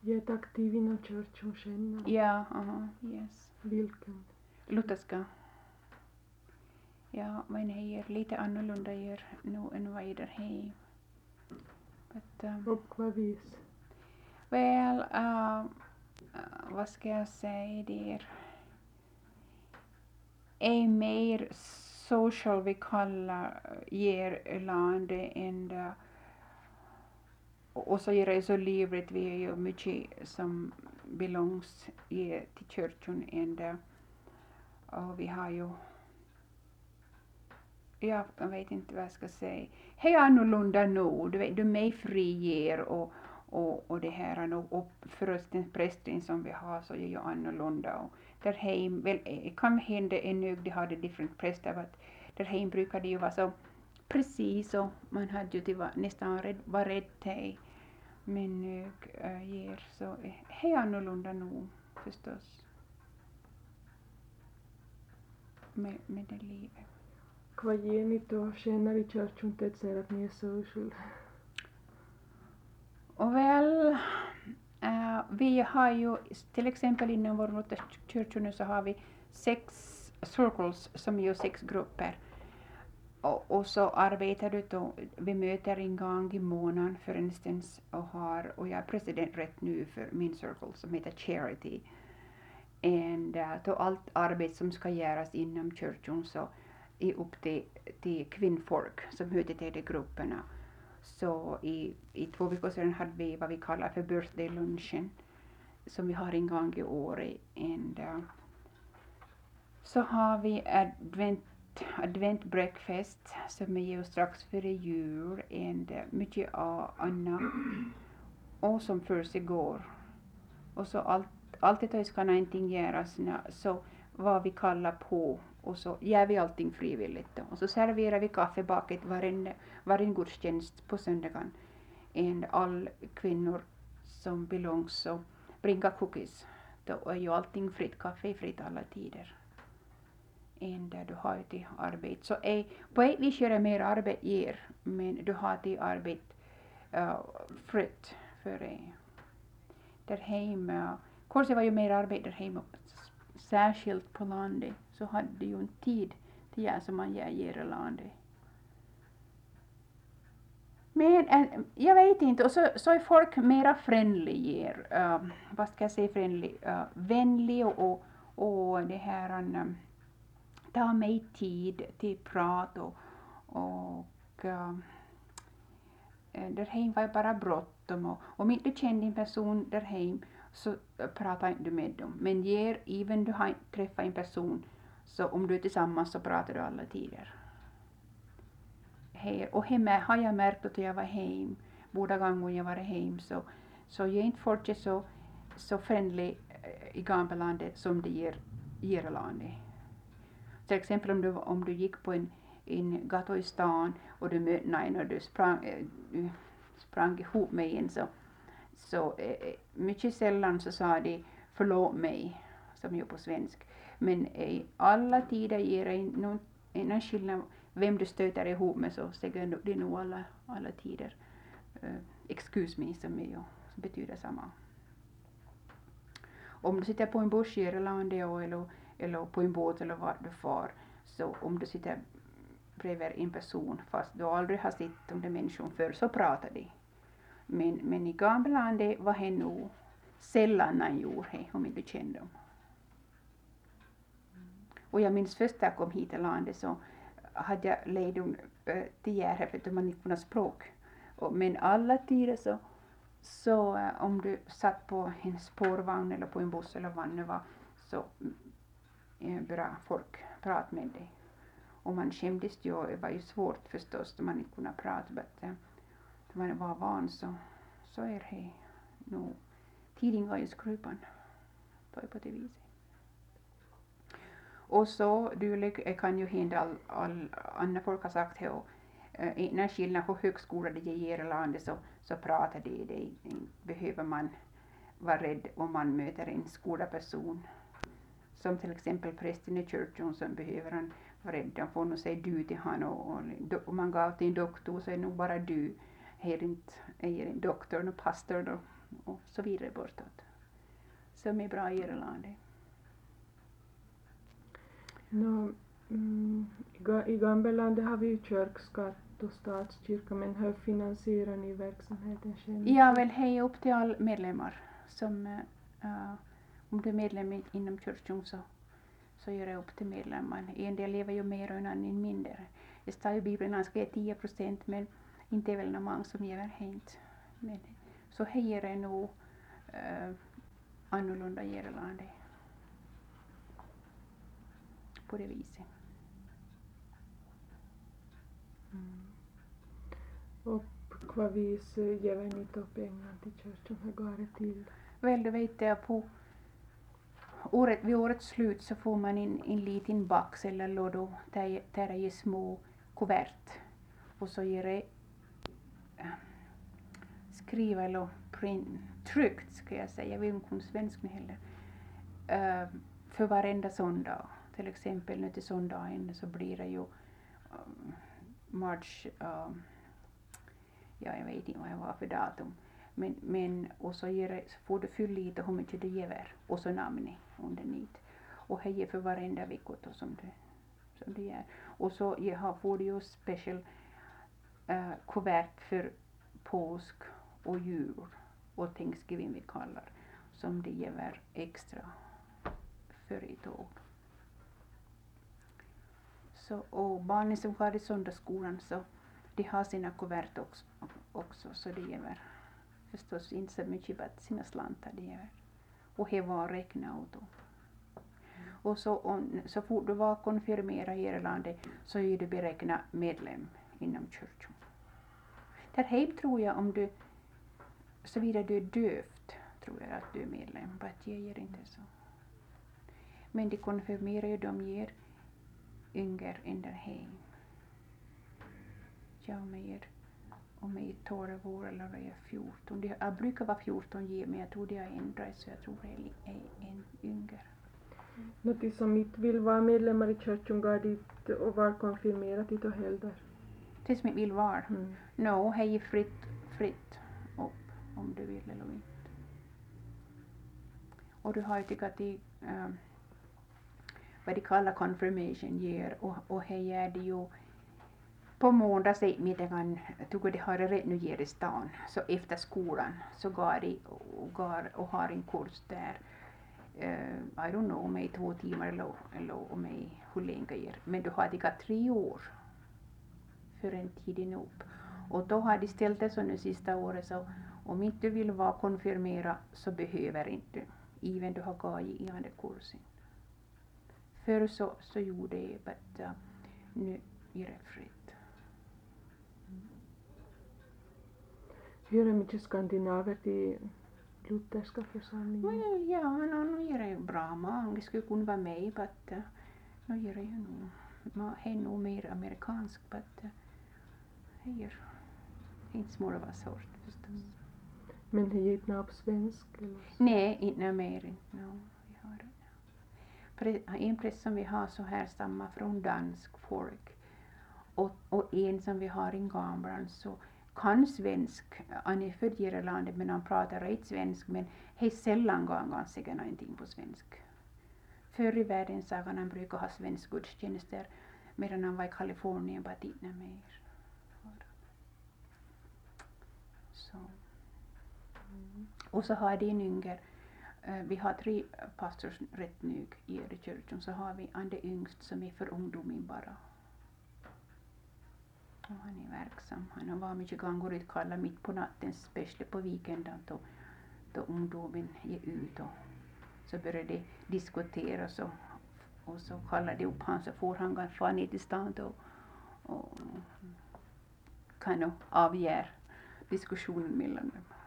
Jätteaktiv inom kyrkan själv. Ja, yes. Vilken? Lutherska. Ja, men det är lite annorlunda nu än vad är där hem. Och vad vis? Väl, vad ska jag säga där? Är mer social vi kallar landet än och så är det så livligt, vi är ju mycket som belongs till kyrkan än och vi har ju, jag vet inte vad jag ska säga, det är annorlunda nu, du vet, de är frier och det här och förresten prästen som vi har så är ju annorlunda och där hem, väl kan hända ännu de hade different präster but där hem brukar det ju vara så precis och man hade ju till nästan var rädd till men nu ger så det är annorlunda nu förstås med det livet. Vad ger ni då tjänar i kyrkan till att säga att ni är social? Och väl, vi har ju till exempel inom vår Lutherkyrka nu så har vi 6 circles som är ju 6 grupper. Och så arbetar du då, vi möter en gång i månaden för instance och jag är president rätt nu för min circle som heter Charity. Och då allt arbete som ska göras inom kyrkan så är upp till kvinnfolk som hör till de grupperna. Så i 2 veckor sedan hade vi vad vi kallar för birthday lunchen som vi har en gång i året. Så har vi advent breakfast som är ju strax före jul och mycket annat och som försiggår. Och så alltid ska någonting göras så vad vi kallar på och så gör vi allting frivilligt då. Och så serverar vi kaffebaket varin gudstjänst på söndagen. Och all kvinnor som belongs så bringar cookies. Då är ju allting fritt, kaffe är fritt alla tider. Och du har ju till arbete. Så på ett vis är det mer arbete ger, men du har till arbete fritt för dig. Där hemma, kanske var ju mer arbete där hemma, särskilt på landet, så hade du ju en tid till det som man gör i landet. Men jag vet inte, och så är folk mera friendly, vad ska jag säga friendly, vänlig och det här ta mig tid till prat och där hem var bara bråttom och om inte du kände en person där hem så pratar inte du med dem. Men även du har träffat en person så om du är tillsammans så pratar du alla tider. Och hemma har jag märkt att jag var hem, båda gånger jag var hem så jag inte folk är så friendly i Gambelandet som det ger landet. Till exempel om du gick på en gata i stan och du mötte någon och du sprang ihop med en så mycket sällan så sa de förlåt mig som ju på svensk. Men i alla tider ger en skillnad vem du stöter ihop med så säger det nog alla tider excuse me som betyder samma. Om du sitter på en buss i landet eller på en båt eller var du far så om du sitter bredvid en person fast du aldrig har sett om den människan förr så pratar de. Men i Gambelandet var det nog sällan någon gjorde det om inte kände dem. Och jag minns först när jag kom hit till landet så hade jag ledum till här för att man inte kunde språk. Men alla tider så om du satt på en spårvagn eller på en buss eller vad det var så bra folk prat med dig. Och man skämdes ju, det var ju svårt förstås då man inte kunde prata men då man var van så är det nog tidningar i skrupan på det viset. Och så dylikt kan ju hända all andra folk har sagt det och när skillnad på högskola det ger landet så pratar det behöver man vara rädd om man möter en skolperson. Som till exempel prästen i kyrkan som behöver han vara rädd. Han får nog säga du till han och om man går till en doktor så är det nog bara du. Här inte är en doktor och pastor då och så vidare bortåt. Som är bra i Irland. I Gambelandet har vi ju kyrkskatt och statskyrka, men hur finansierar ni verksamheten själv? Jag vill höja upp till alla medlemmar. Som, om du är medlem inom kyrkan så gör jag upp till medlemmar. En del lever ju mer och en annan mindre. Det står ju Bibeln att ska ge 10%, men inte är väl någon många som ger helt. Men så höjer det nog annorlunda i Irland. På det viset. Och på vad vis ger ni då pengar till kyrkan? Hur går det till? Väl, du vet jag på vid årets slut så får man en liten box eller låda där det är små kuvert. Och så ger det skriva eller tryckt ska jag säga, jag vet inte om svenska heller. För varenda söndag. Till exempel nu till söndagen så blir det ju march, jag vet inte vad det var för datum. Men och så får du fylla lite hur mycket du ger och så namnet undernit. Och det är för varenda vecka som du gör. Och så får du ju special kuvert för påsk och jul och Thanksgiving vi kallar, som de ger extra för ett år. Så, och barnen som går i söndagsskolan så de har sina kuvert också så de ger förstås inte så mycket bara sina slantar de ger. Och det var räkna ut då. Och så fort du var konfirmerad i Irland så är du beräkna medlem inom kyrkan. Där hem tror jag om du, såvida du är dövt, tror jag att du är medlem, men det ger inte så. Men de konfirmerar ju, de ger yngre än där hem. Jag om jag är 12 år eller jag är 14. Jag brukar vara 14 år, men jag tror det har ändrat så jag tror det är en yngre. Något som inte vill vara medlemmar i kyrkan går dit och var konfirmerat dit och heller. Det som inte vill vara? No, det är fritt upp om du vill eller inte. Och du har ju tyckt att vad de kallar confirmation year och det är det ju på måndags eftermiddagen, tycker de har det rätt nu ger i stan, så efter skolan så går de och har en kurs där. I don't know om det är 2 timmar eller om det är hur länge är. Men du har tyckt 3 år för en tiden upp. Och då har de ställt det så nu sista året så om inte du vill vara konfirmerad så behöver inte även du har gått i andra kursen. Förr så gjorde det, men nu är det fritt. Hur är mycket skandinaver till lutherska församlingen? Ja, nu är det bra. Många skulle kunna vara med, men nu är det ju nog mer amerikansk, men det är inte små av sort förstås. Men det är inte på svensk? Eller? Nej, inte mer. No, vi har det. En präst som vi har så här stammar från dansk folk och en som vi har i Gamlan så kan svensk. Han är född i Irland men han pratar rätt svensk men det är sällan gången säga någonting på svensk. Förr i världen sa han brukar ha svensk gudstjänster medan han var i Kalifornien bara inte mer. Så. Och så har de en yngre, vi har 3 pastors rätt nu i kyrkan, så har vi en yngst som är för ungdomen bara. Och han är verksam. Han har varit mycket gånger utkallad mitt på natten, speciellt på weekenden då ungdomen är ute och så börjar de diskutera och så kallar de upp han så får han ganska ner till stan och kan avgöra diskussionen mellan dem.